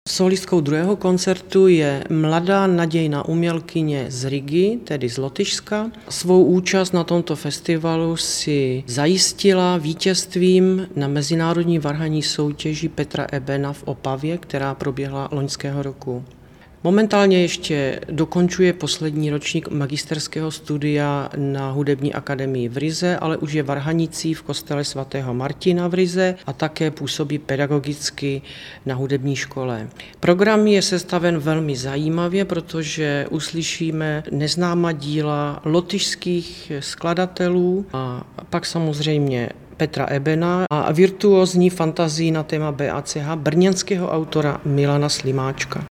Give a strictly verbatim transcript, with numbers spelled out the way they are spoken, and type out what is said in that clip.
Solistkou druhého koncertu je mladá nadějná umělkyně z Rigy, tedy z Lotyšska. Svou účast na tomto festivalu si zajistila vítězstvím na mezinárodní varhanní soutěži Petra Ebena v Opavě, která proběhla loňského roku. Momentálně ještě dokončuje poslední ročník magisterského studia na Hudební akademii v Rize, ale už je varhanicí v kostele svatého Martina v Rize a také působí pedagogicky na hudební škole. Program je sestaven velmi zajímavě, protože uslyšíme neznámá díla lotyšských skladatelů a pak samozřejmě Petra Ebena a virtuózní fantazii na téma B A C H brněnského autora Milana Slimáčka.